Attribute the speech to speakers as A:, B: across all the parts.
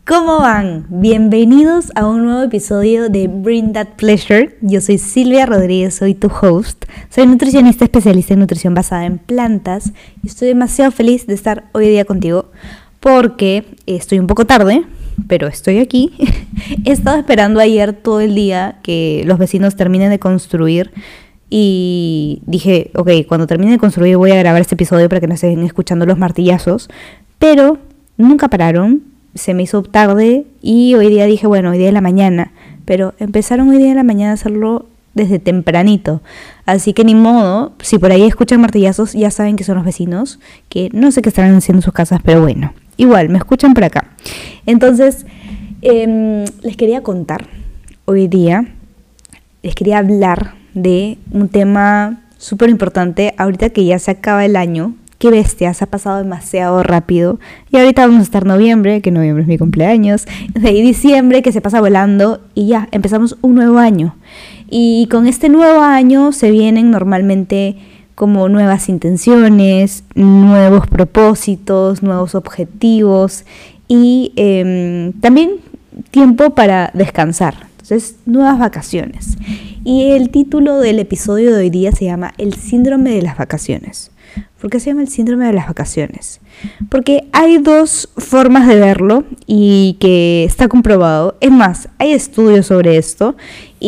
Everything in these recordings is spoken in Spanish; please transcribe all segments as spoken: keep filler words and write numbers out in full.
A: ¿Cómo van? Bienvenidos a un nuevo episodio de Bring That Pleasure. Yo soy Silvia Rodríguez, soy tu host. Soy nutricionista especialista en nutrición basada en plantas y estoy demasiado feliz de estar hoy día contigo porque estoy un poco tarde, pero estoy aquí. He estado esperando ayer todo el día que los vecinos terminen de construir y dije, ok, cuando termine de construir voy a grabar este episodio para que no estén escuchando los martillazos, pero nunca pararon. Se me hizo tarde y hoy día dije, bueno, hoy día de la mañana, pero empezaron hoy día de la mañana a hacerlo desde tempranito, así que ni modo, si por ahí escuchan martillazos ya saben que son los vecinos, que no sé qué estarán haciendo en sus casas, pero bueno, igual, me escuchan por acá. Entonces, eh, les quería contar, hoy día, les quería hablar de un tema súper importante, ahorita que ya se acaba el año. Qué bestia, se ha pasado demasiado rápido. Y ahorita vamos a estar noviembre, que noviembre es mi cumpleaños. De ahí diciembre, que se pasa volando. Y ya, empezamos un nuevo año. Y con este nuevo año se vienen normalmente como nuevas intenciones, nuevos propósitos, nuevos objetivos. Y eh, también tiempo para descansar. Entonces, nuevas vacaciones. Y el título del episodio de hoy día se llama El síndrome de las vacaciones. ¿Por qué se llama el síndrome de las vacaciones? Porque hay dos formas de verlo y que está comprobado. Es más, hay estudios sobre esto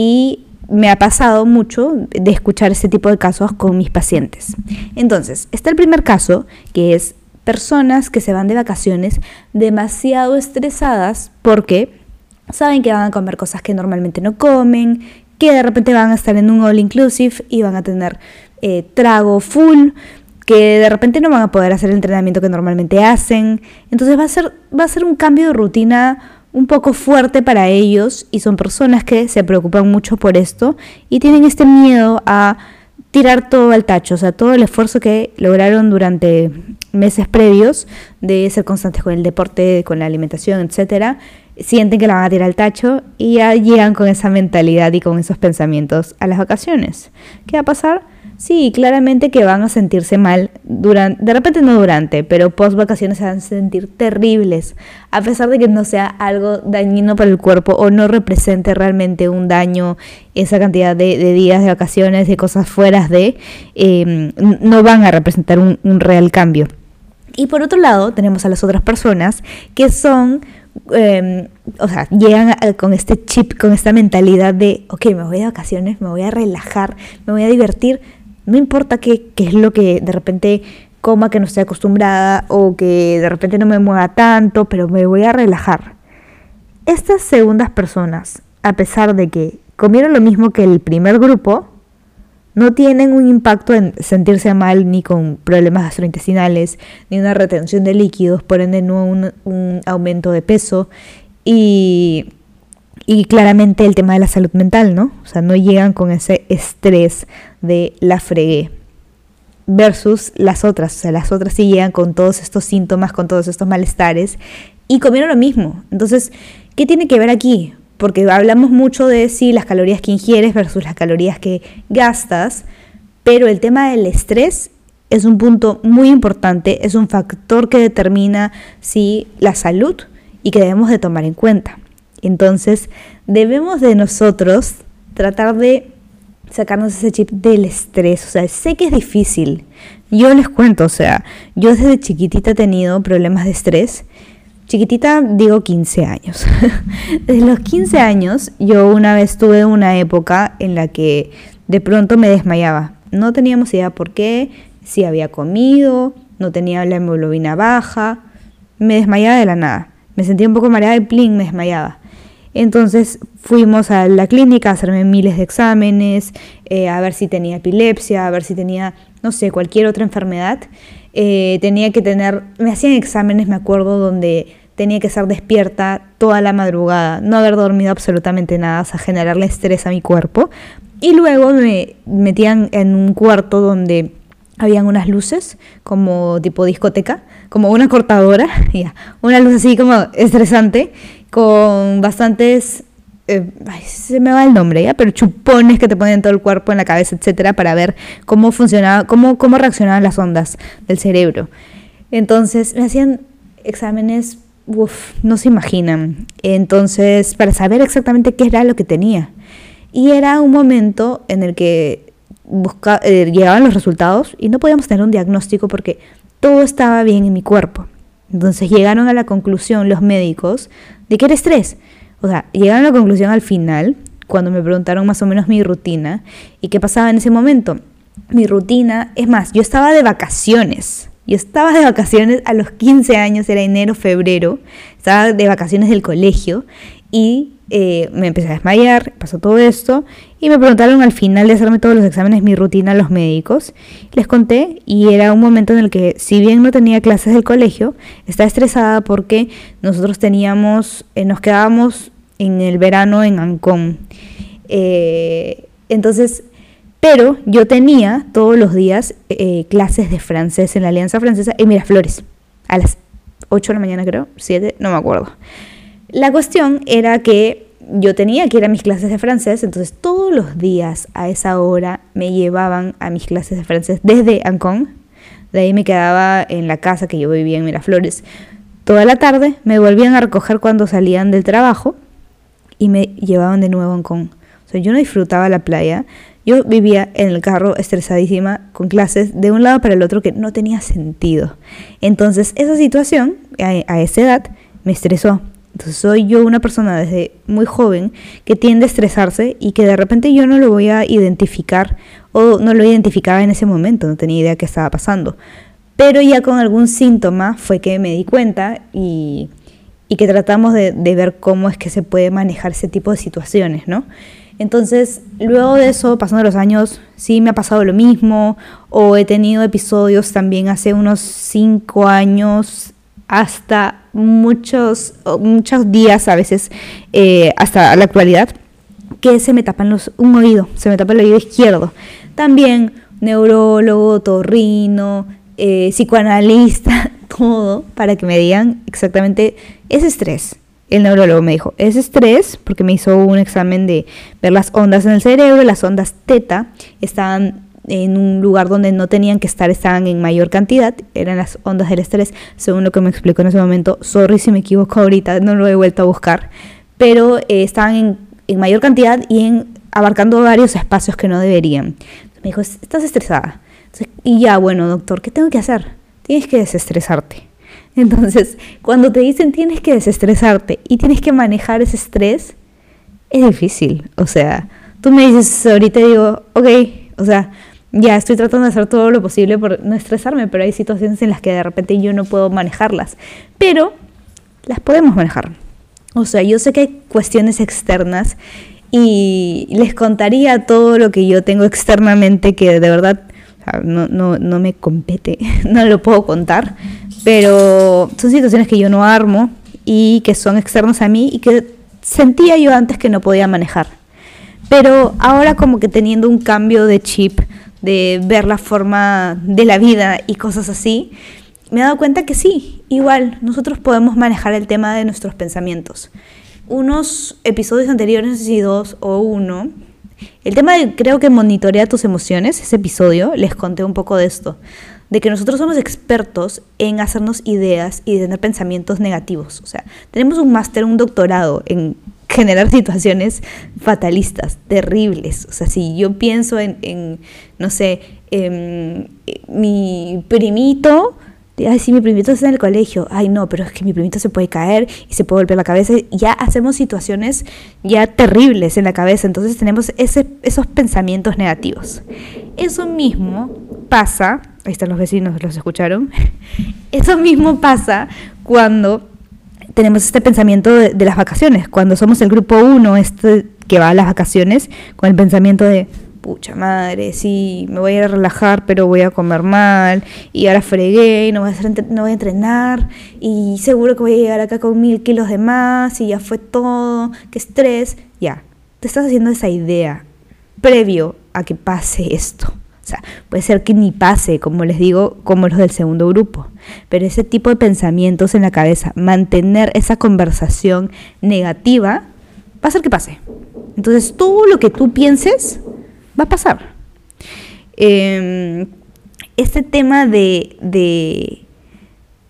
A: y me ha pasado mucho de escuchar este tipo de casos con mis pacientes. Entonces, está el primer caso, que es personas que se van de vacaciones demasiado estresadas porque saben que van a comer cosas que normalmente no comen, que de repente van a estar en un all inclusive y van a tener eh, trago full, que de repente no van a poder hacer el entrenamiento que normalmente hacen. Entonces va a ser, va a ser un cambio de rutina un poco fuerte para ellos y son personas que se preocupan mucho por esto y tienen este miedo a tirar todo al tacho, o sea, todo el esfuerzo que lograron durante meses previos de ser constantes con el deporte, con la alimentación, etcétera, sienten que la van a tirar al tacho y ya llegan con esa mentalidad y con esos pensamientos a las vacaciones. ¿Qué va a pasar? Sí, claramente que van a sentirse mal, durante, de repente no durante, pero post vacaciones se van a sentir terribles, a pesar de que no sea algo dañino para el cuerpo o no represente realmente un daño, esa cantidad de, de días de vacaciones, de cosas fuera de, eh, no van a representar un, un real cambio. Y por otro lado, tenemos a las otras personas que son... Eh, o sea, llegan a, con este chip, con esta mentalidad de, ok, me voy de vacaciones, me voy a relajar, me voy a divertir, no importa qué, qué es lo que de repente coma que no estoy acostumbrada o que de repente no me mueva tanto, pero me voy a relajar. Estas segundas personas, a pesar de que comieron lo mismo que el primer grupo, no tienen un impacto en sentirse mal ni con problemas gastrointestinales, ni una retención de líquidos, por ende no un, un aumento de peso y, y claramente el tema de la salud mental, ¿no? O sea, no llegan con ese estrés de la fregué versus las otras. O sea, las otras sí llegan con todos estos síntomas, con todos estos malestares y comieron lo mismo. Entonces, ¿qué tiene que ver aquí? Porque hablamos mucho de sí, las calorías que ingieres versus las calorías que gastas, pero el tema del estrés es un punto muy importante, es un factor que determina sí, la salud y que debemos de tomar en cuenta. Entonces, debemos de nosotros tratar de sacarnos ese chip del estrés. O sea, sé que es difícil. Yo les cuento, o sea, yo desde chiquitita he tenido problemas de estrés. Chiquitita, digo quince años. Desde los quince años, yo una vez tuve una época en la que de pronto me desmayaba. No teníamos idea por qué, si había comido, no tenía la hemoglobina baja. Me desmayaba de la nada. Me sentía un poco mareada y plin, me desmayaba. Entonces fuimos a la clínica a hacerme miles de exámenes, eh, a ver si tenía epilepsia, a ver si tenía, no sé, cualquier otra enfermedad. Eh, tenía que tener, me hacían exámenes, me acuerdo, donde tenía que estar despierta toda la madrugada, no haber dormido absolutamente nada, o sea, generarle estrés a mi cuerpo. Y luego me metían en un cuarto donde habían unas luces, como tipo discoteca, como una cortadora, ya, una luz así como estresante, con bastantes, eh, ay, se me va el nombre, ya, pero chupones que te ponen en todo el cuerpo, en la cabeza, etcétera, para ver cómo funcionaba, cómo, cómo reaccionaban las ondas del cerebro. Entonces me hacían exámenes uf, no se imaginan. Entonces, para saber exactamente qué era lo que tenía. Y era un momento en el que busca, eh, llegaban los resultados y no podíamos tener un diagnóstico porque todo estaba bien en mi cuerpo. Entonces llegaron a la conclusión los médicos de que era estrés. O sea, llegaron a la conclusión al final, cuando me preguntaron más o menos mi rutina y qué pasaba en ese momento. Mi rutina, es más, yo estaba de vacaciones. Yo estaba de vacaciones a los quince años, era enero, febrero. Estaba de vacaciones del colegio y eh, me empecé a desmayar, pasó todo esto. Y me preguntaron al final de hacerme todos los exámenes mi rutina a los médicos. Les conté y era un momento en el que, si bien no tenía clases del colegio, estaba estresada porque nosotros teníamos, eh, nos quedábamos en el verano en Ancón. Eh, entonces... Pero yo tenía todos los días eh, clases de francés en la Alianza Francesa en Miraflores, a las ocho de la mañana creo, siete, no me acuerdo. La cuestión era que yo tenía que ir a mis clases de francés, entonces todos los días a esa hora me llevaban a mis clases de francés desde Ancón. De ahí me quedaba en la casa que yo vivía en Miraflores toda la tarde, me volvían a recoger cuando salían del trabajo y me llevaban de nuevo a Ancón. O sea, yo no disfrutaba la playa. Yo vivía en el carro estresadísima con clases de un lado para el otro que no tenía sentido. Entonces esa situación a, a esa edad me estresó. Entonces soy yo una persona desde muy joven que tiende a estresarse y que de repente yo no lo voy a identificar o no lo identificaba en ese momento, no tenía idea qué estaba pasando. Pero ya con algún síntoma fue que me di cuenta y, y que tratamos de, de ver cómo es que se puede manejar ese tipo de situaciones, ¿no? Entonces, luego de eso, pasando los años, sí me ha pasado lo mismo, o he tenido episodios también hace unos cinco años, hasta muchos, muchos días a veces, eh, hasta la actualidad, que se me tapan los, un oído, se me tapa el oído izquierdo. También neurólogo, otorrino, eh, psicoanalista, todo, para que me digan exactamente ese estrés. El neurólogo me dijo, es estrés, porque me hizo un examen de ver las ondas en el cerebro, las ondas teta estaban en un lugar donde no tenían que estar, estaban en mayor cantidad, eran las ondas del estrés, según lo que me explicó en ese momento. Sorry si me equivoco ahorita, no lo he vuelto a buscar, pero eh, estaban en, en mayor cantidad y en, abarcando varios espacios que no deberían. Entonces me dijo, estás estresada. Entonces, y ya, bueno, doctor, ¿qué tengo que hacer? Tienes que desestresarte. Entonces, cuando te dicen tienes que desestresarte y tienes que manejar ese estrés, es difícil. O sea, tú me dices ahorita y digo, ok, o sea, ya estoy tratando de hacer todo lo posible por no estresarme, pero hay situaciones en las que de repente yo no puedo manejarlas. Pero las podemos manejar. O sea, yo sé que hay cuestiones externas y les contaría todo lo que yo tengo externamente que de verdad no, no, no me compete, no lo puedo contar. Pero son situaciones que yo no armo y que son externas a mí y que sentía yo antes que no podía manejar. Pero ahora como que teniendo un cambio de chip, de ver la forma de la vida y cosas así, me he dado cuenta que sí, igual nosotros podemos manejar el tema de nuestros pensamientos. Unos episodios anteriores, no sé si dos o uno, el tema de creo que monitorea tus emociones, ese episodio, les conté un poco de esto. De que nosotros somos expertos en hacernos ideas y tener pensamientos negativos. O sea, tenemos un máster, un doctorado en generar situaciones fatalistas, terribles. O sea, si yo pienso en, en no sé, en, en mi primito, ay, sí, mi primito está en el colegio, ay, no, pero es que mi primito se puede caer y se puede golpear la cabeza. Ya hacemos situaciones ya terribles en la cabeza, entonces tenemos ese, esos pensamientos negativos. Eso mismo pasa, ahí están los vecinos, los escucharon, eso mismo pasa cuando tenemos este pensamiento de, de las vacaciones, cuando somos el grupo uno este que va a las vacaciones con el pensamiento de pucha madre, sí, me voy a ir a relajar, pero voy a comer mal, y ahora fregué, y no voy a, hacer, no voy a entrenar, y seguro que voy a llegar acá con mil kilos de más, y ya fue todo, qué estrés. Ya, te estás haciendo esa idea previo a que pase esto. O sea, puede ser que ni pase, como les digo, como los del segundo grupo, pero ese tipo de pensamientos en la cabeza, mantener esa conversación negativa, va a hacer que pase. Entonces, todo lo que tú pienses va a pasar. Eh, este tema de, de,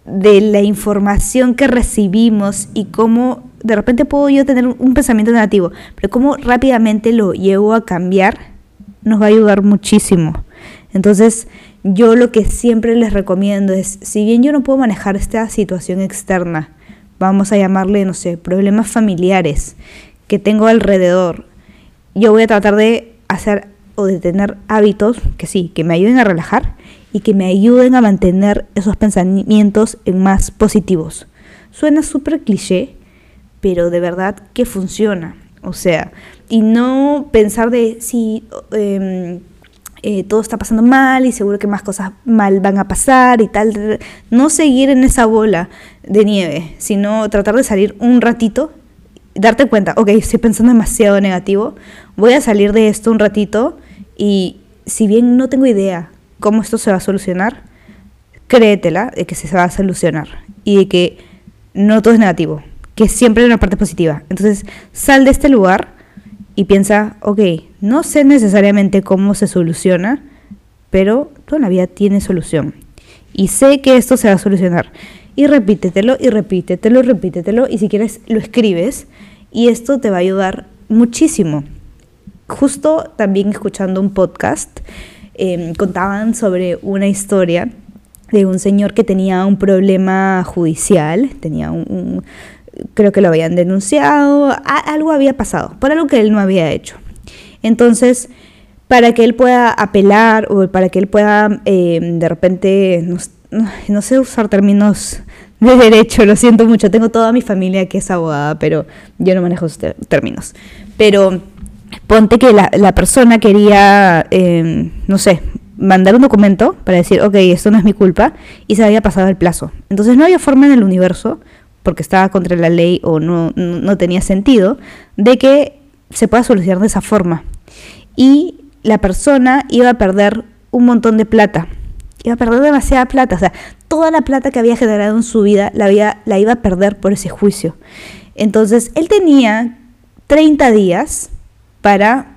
A: de la información que recibimos y cómo de repente puedo yo tener un pensamiento negativo, pero cómo rápidamente lo llevo a cambiar, nos va a ayudar muchísimo. Entonces, yo lo que siempre les recomiendo es, si bien yo no puedo manejar esta situación externa, vamos a llamarle, no sé, problemas familiares que tengo alrededor, yo voy a tratar de hacer o de tener hábitos que sí, que me ayuden a relajar y que me ayuden a mantener esos pensamientos en más positivos. Suena súper cliché, pero de verdad que funciona. O sea, y no pensar de si eh, eh, todo está pasando mal y seguro que más cosas mal van a pasar y tal. No seguir en esa bola de nieve, sino tratar de salir un ratito, darte cuenta, ok, estoy pensando demasiado negativo, voy a salir de esto un ratito y si bien no tengo idea cómo esto se va a solucionar, créetela de que se va a solucionar y de que no todo es negativo, que siempre hay una parte positiva. Entonces, sal de este lugar y piensa, ok, no sé necesariamente cómo se soluciona, pero toda la vida tiene solución. Y sé que esto se va a solucionar. Y repítetelo, y repítetelo, repítetelo, y si quieres lo escribes, y esto te va a ayudar muchísimo. Justo también escuchando un podcast, eh, contaban sobre una historia de un señor que tenía un problema judicial, tenía un... un creo que lo habían denunciado, algo había pasado, por algo que él no había hecho. Entonces, para que él pueda apelar o para que él pueda eh, de repente, no, no sé usar términos de derecho, lo siento mucho, tengo toda mi familia que es abogada, pero yo no manejo esos términos. Pero ponte que la, la persona quería, eh, no sé, mandar un documento para decir, ok, esto no es mi culpa, y se había pasado el plazo. Entonces no había forma en el universo, porque estaba contra la ley o no, no, no tenía sentido, de que se pueda solucionar de esa forma. Y la persona iba a perder un montón de plata. Iba a perder demasiada plata. O sea, toda la plata que había generado en su vida la, había, la iba a perder por ese juicio. Entonces, él tenía treinta días para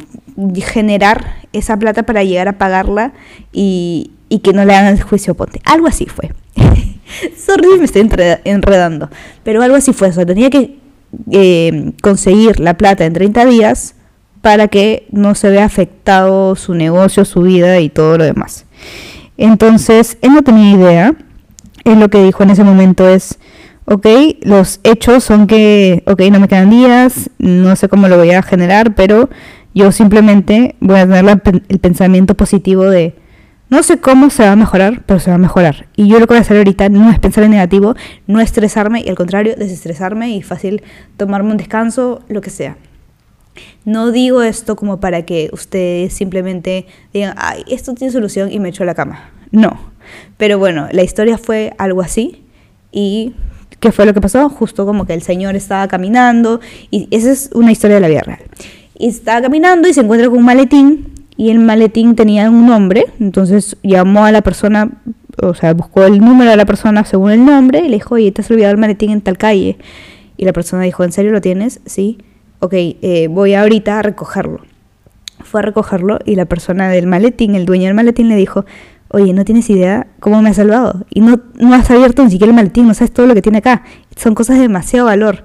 A: generar esa plata para llegar a pagarla y, y que no le hagan el juicio, ponte. Algo así fue. Sorry, me estoy enredando, pero algo así fue eso. Tenía que eh, conseguir la plata en treinta días para que no se vea afectado su negocio, su vida y todo lo demás. Entonces, él no tenía idea. Él lo que dijo en ese momento es, ok, los hechos son que, ok, no me quedan días, no sé cómo lo voy a generar, pero yo simplemente voy a tener la, el pensamiento positivo de, no sé cómo se va a mejorar, pero se va a mejorar. Y yo lo que voy a hacer ahorita no es pensar en negativo, no estresarme, y al contrario, desestresarme y fácil tomarme un descanso, lo que sea. No digo esto como para que ustedes simplemente digan, ay, esto tiene solución y me echo a la cama. No. Pero bueno, la historia fue algo así. ¿Y qué fue lo que pasó? Justo como que el señor estaba caminando, y esa es una historia de la vida real. Y estaba caminando y se encuentra con un maletín, y el maletín tenía un nombre, entonces llamó a la persona, o sea, buscó el número de la persona según el nombre, y le dijo, oye, te has olvidado el maletín en tal calle. Y la persona dijo, ¿en serio lo tienes? Sí. Ok, eh, voy ahorita a recogerlo. Fue a recogerlo y la persona del maletín, el dueño del maletín, le dijo, oye, no tienes idea cómo me has salvado. Y no, no has abierto ni siquiera el maletín, no sabes todo lo que tiene acá. Son cosas de demasiado valor.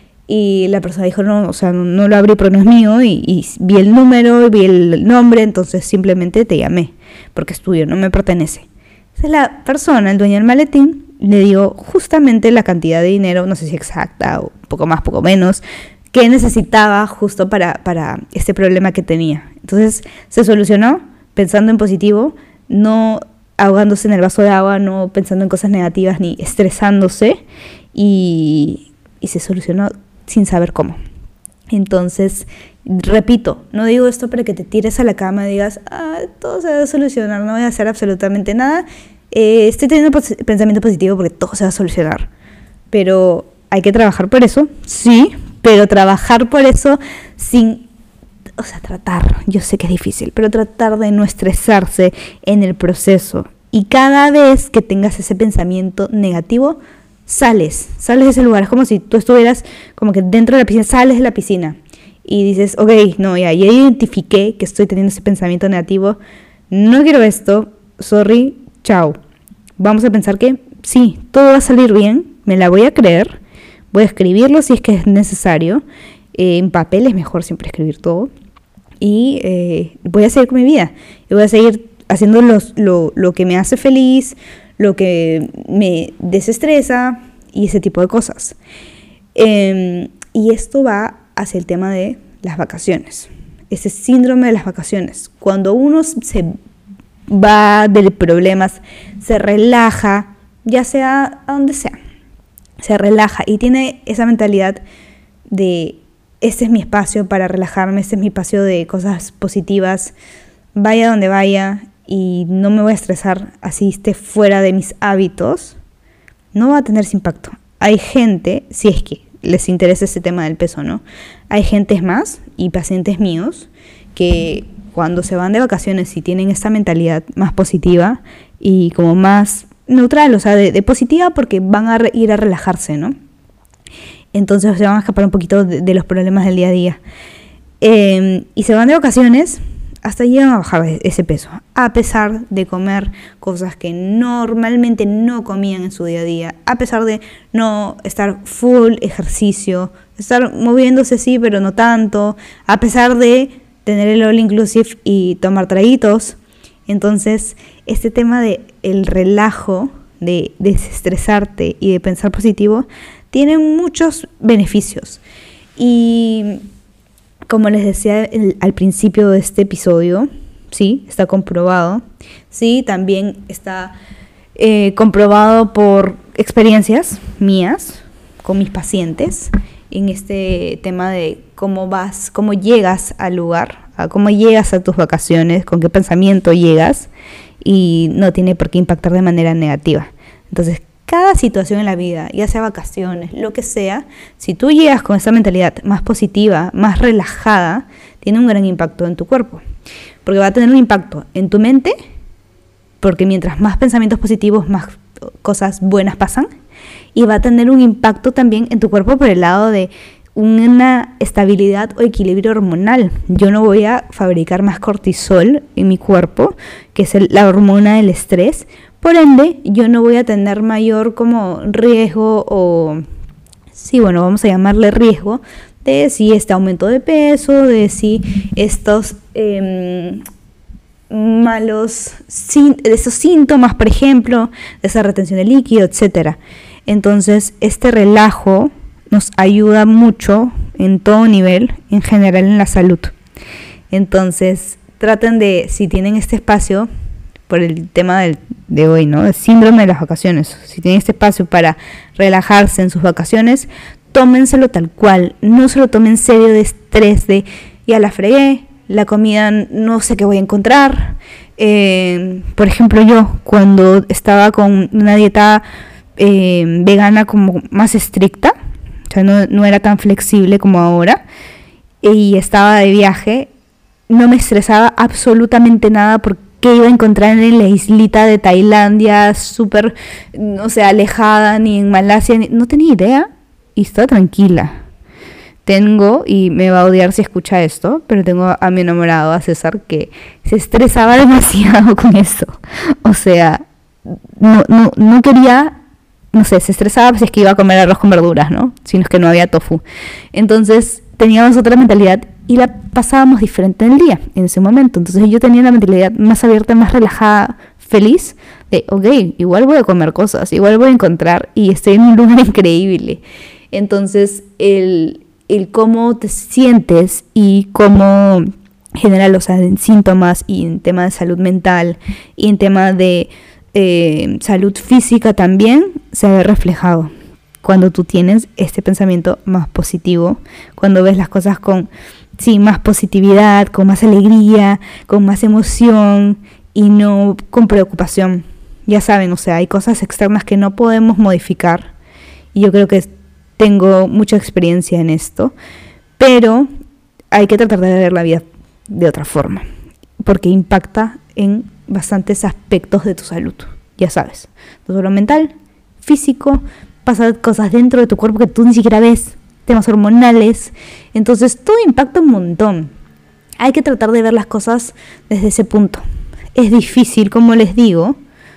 A: Y la persona dijo, no, o sea, no, no lo abrí porque no es mío, y, y vi el número, vi el nombre, entonces simplemente te llamé, porque es tuyo, no me pertenece. Entonces la persona, el dueño del maletín, le dio justamente la cantidad de dinero, no sé si exacta, o poco más, poco menos, que necesitaba justo para, para este problema que tenía. Entonces se solucionó pensando en positivo, no ahogándose en el vaso de agua, no pensando en cosas negativas ni estresándose, y, y se solucionó sin saber cómo. Entonces, repito, no digo esto para que te tires a la cama y digas, ah, todo se va a solucionar, no voy a hacer absolutamente nada, eh, estoy teniendo pos- pensamiento positivo porque todo se va a solucionar. Pero hay que trabajar por eso, sí, pero trabajar por eso sin, o sea, tratar, yo sé que es difícil, pero tratar de no estresarse en el proceso. Y cada vez que tengas ese pensamiento negativo, sales, sales de ese lugar. Es como si tú estuvieras como que dentro de la piscina, sales de la piscina y dices, ok, no, ya, ya identifiqué que estoy teniendo ese pensamiento negativo, no quiero esto, sorry, chao. Vamos a pensar que sí, todo va a salir bien, me la voy a creer, voy a escribirlo si es que es necesario, eh, en papel es mejor siempre escribir todo, y eh, voy a seguir con mi vida, y voy a seguir haciendo los, lo, lo que me hace feliz, lo que me desestresa, y ese tipo de cosas. Eh, y esto va hacia el tema de las vacaciones, ese síndrome de las vacaciones, cuando uno se va de problemas, se relaja, ya sea a donde sea, se relaja y tiene esa mentalidad de este es mi espacio para relajarme, este es mi espacio de cosas positivas, vaya donde vaya y no me voy a estresar así esté fuera de mis hábitos, no va a tener ese impacto. Hay gente, si es que les interesa ese tema del peso, ¿no? Hay gentes más y pacientes míos que cuando se van de vacaciones y tienen esta mentalidad más positiva y como más neutral, o sea, de, de positiva porque van a re, ir a relajarse, ¿no? Entonces se van a escapar un poquito de, de los problemas del día a día. Eh, y se van de vacaciones, hasta llegan a bajar ese peso, a pesar de comer cosas que normalmente no comían en su día a día, a pesar de no estar full ejercicio, estar moviéndose sí, pero no tanto, a pesar de tener el all inclusive y tomar traguitos. Entonces, este tema de el relajo, de desestresarte y de pensar positivo, tiene muchos beneficios. Y como les decía el, al principio de este episodio, sí, está comprobado. Sí, también está eh, comprobado por experiencias mías con mis pacientes en este tema de cómo vas, cómo llegas al lugar, a cómo llegas a tus vacaciones, con qué pensamiento llegas, y no tiene por qué impactar de manera negativa. Entonces, cada situación en la vida, ya sea vacaciones, lo que sea, si tú llegas con esa mentalidad más positiva, más relajada, tiene un gran impacto en tu cuerpo. Porque va a tener un impacto en tu mente, porque mientras más pensamientos positivos, más cosas buenas pasan, y va a tener un impacto también en tu cuerpo por el lado de una estabilidad o equilibrio hormonal. Yo no voy a fabricar más cortisol en mi cuerpo, que es el, la hormona del estrés. Por ende, yo no voy a tener mayor como riesgo o, sí, bueno, vamos a llamarle riesgo, de si este aumento de peso, de si estos eh, malos, de esos síntomas, por ejemplo, de esa retención de líquido, etcétera. Entonces, este relajo nos ayuda mucho en todo nivel, en general en la salud. Entonces, traten de, si tienen este espacio, por el tema del, de hoy, ¿no? El síndrome de las vacaciones. Si tienen este espacio para relajarse en sus vacaciones, tómenselo tal cual. No se lo tomen en serio de estrés, de ya la fregué, la comida no sé qué voy a encontrar. Eh, por ejemplo, yo cuando estaba con una dieta eh, vegana como más estricta, o sea, no, no era tan flexible como ahora, y estaba de viaje, no me estresaba absolutamente nada porque que iba a encontrar en la islita de Tailandia, súper, no sé, alejada, ni en Malasia, ni, no tenía idea, y estaba tranquila. Tengo, y me va a odiar si escucha esto, pero tengo a mi enamorado, a César, que se estresaba demasiado con eso. O sea, no, no, no quería, no sé, se estresaba si es que iba a comer arroz con verduras, ¿no? Si no es que no había tofu. Entonces, teníamos otra mentalidad y la pasábamos diferente en el día, en ese momento. Entonces yo tenía una mentalidad más abierta, más relajada, feliz, de, ok, igual voy a comer cosas, igual voy a encontrar, y estoy en un lugar increíble. Entonces, el, el cómo te sientes y cómo, en general, o sea, en síntomas y en tema de salud mental y en tema de eh, salud física también, se ve reflejado cuando tú tienes este pensamiento más positivo, cuando ves las cosas con, sí, más positividad, con más alegría, con más emoción y no con preocupación. Ya saben, o sea, hay cosas externas que no podemos modificar y yo creo que tengo mucha experiencia en esto, pero hay que tratar de ver la vida de otra forma, porque impacta en bastantes aspectos de tu salud, ya sabes, no solo mental, físico, pasan cosas dentro de tu cuerpo que tú ni siquiera ves, temas hormonales, entonces todo impacta un montón. Hay que tratar de ver las cosas desde ese punto. Es difícil, como les digo,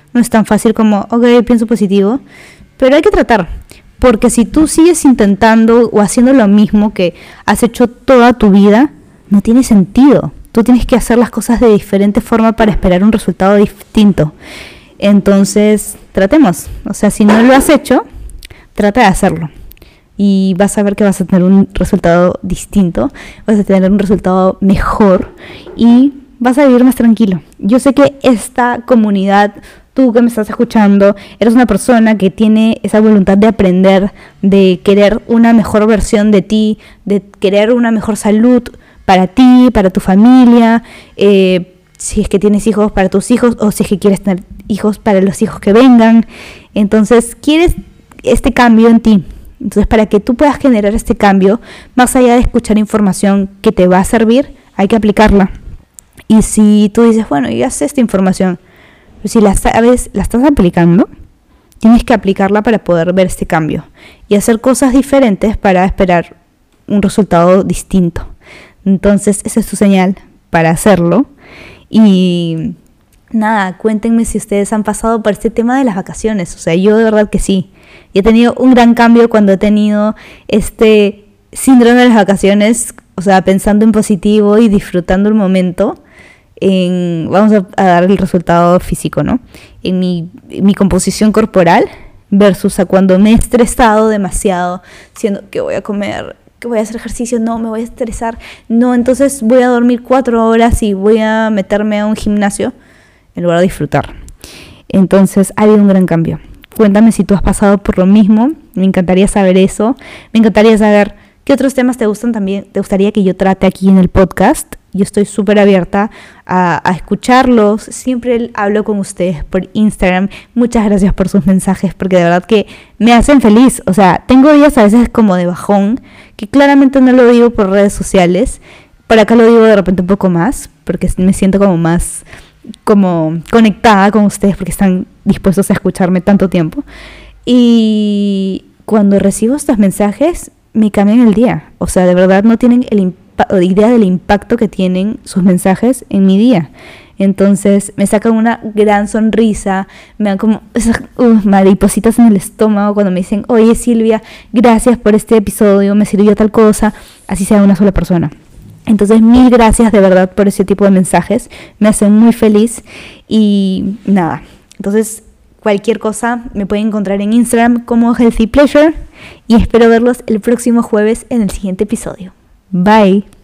A: no es tan fácil como, ok, pienso positivo, pero hay que tratar, porque si tú sigues intentando o haciendo lo mismo que has hecho toda tu vida, no tiene sentido. Tú tienes que hacer las cosas de diferente forma para esperar un resultado distinto. Entonces, tratemos. O sea, si no lo has hecho, trata de hacerlo. Y vas a ver que vas a tener un resultado distinto, vas a tener un resultado mejor y vas a vivir más tranquilo. Yo sé que esta comunidad, tú que me estás escuchando, eres una persona que tiene esa voluntad de aprender, de querer una mejor versión de ti, de querer una mejor salud para ti, para tu familia, eh, si es que tienes hijos, para tus hijos, o si es que quieres tener hijos, para los hijos que vengan. Entonces, quieres este cambio en ti. Entonces, para que tú puedas generar este cambio, más allá de escuchar información que te va a servir, hay que aplicarla. Y si tú dices, bueno, ya sé esta información, pero si la sabes, la estás aplicando, tienes que aplicarla para poder ver este cambio y hacer cosas diferentes para esperar un resultado distinto. Entonces, esa es tu señal para hacerlo. Y nada, cuéntenme si ustedes han pasado por este tema de las vacaciones. O sea, yo de verdad que sí. Y he tenido un gran cambio cuando he tenido este síndrome de las vacaciones, o sea, pensando en positivo y disfrutando el momento. En, vamos a, a dar el resultado físico, ¿no? En mi, en mi composición corporal versus a cuando me he estresado demasiado, siendo que voy a comer, que voy a hacer ejercicio, no, me voy a estresar, no, entonces voy a dormir cuatro horas y voy a meterme a un gimnasio en lugar de disfrutar. Entonces ha habido un gran cambio. Cuéntame si tú has pasado por lo mismo, me encantaría saber eso, me encantaría saber qué otros temas te gustan también, te gustaría que yo trate aquí en el podcast. Yo estoy súper abierta a, a escucharlos. Siempre hablo con ustedes por Instagram. Muchas gracias por sus mensajes, porque de verdad que me hacen feliz. O sea, tengo días a veces como de bajón, que claramente no lo digo por redes sociales. Por acá lo digo de repente un poco más, porque me siento como más como conectada con ustedes, porque están dispuestos a escucharme tanto tiempo. Y cuando recibo estos mensajes, me cambian el día. O sea, de verdad no tienen el impacto o idea del impacto que tienen sus mensajes en mi día. Entonces me sacan una gran sonrisa, me dan como esas uh, maripositas en el estómago cuando me dicen, oye Silvia, gracias por este episodio, me sirvió tal cosa, así sea una sola persona. Entonces mil gracias de verdad por ese tipo de mensajes, me hacen muy feliz. Y nada, entonces cualquier cosa me pueden encontrar en Instagram como Healthy Pleasure y espero verlos el próximo jueves en el siguiente episodio. Bye.